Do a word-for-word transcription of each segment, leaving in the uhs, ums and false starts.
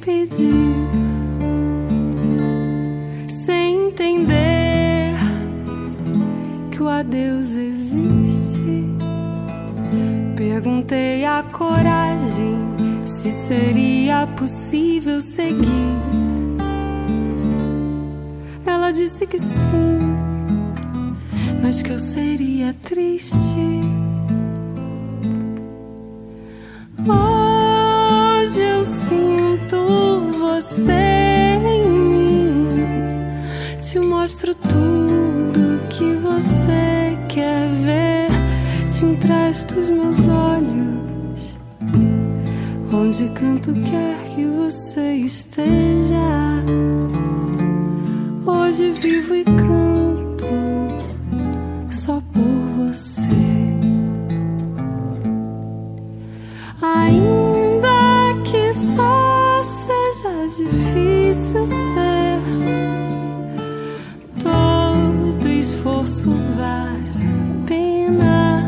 despedir, sem entender que o adeus existe. Perguntei à coragem se seria possível seguir. Ela disse que sim, mas que eu seria triste. Hoje eu sinto você em mim, te mostro tudo que você quer ver, te empresto os meus olhos, onde canto quer que você esteja. Hoje vivo e canto só por você. Ainda que só seja difícil ser, todo esforço vale a pena.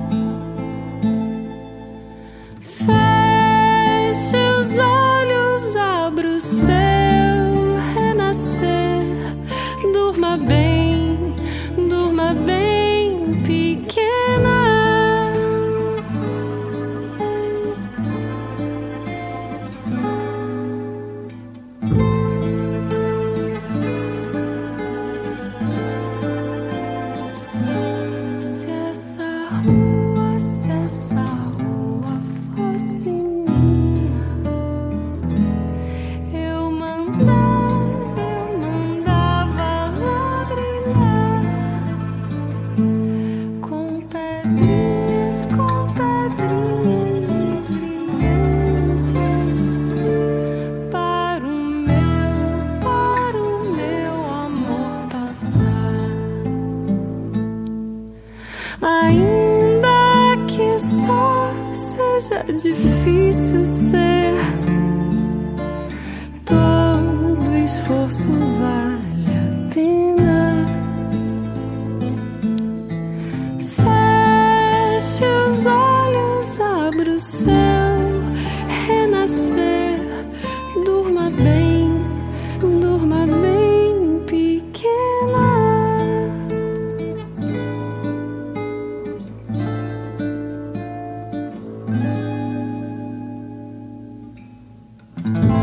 Feche os olhos, abra o seu renascer. Durma bem, durma bem, pequena. Se essa rua, se essa rua fosse minha, eu mandava, eu mandava lá brilhar, com pedrinhas, com pedrinhas de brilhante, para o meu, para o meu amor passar. Ainda que só seja difícil ser, todo esforço vale a pena. Feche os olhos, abra o céu, renascer. Durma bem, durma bem, pequena. Thank you.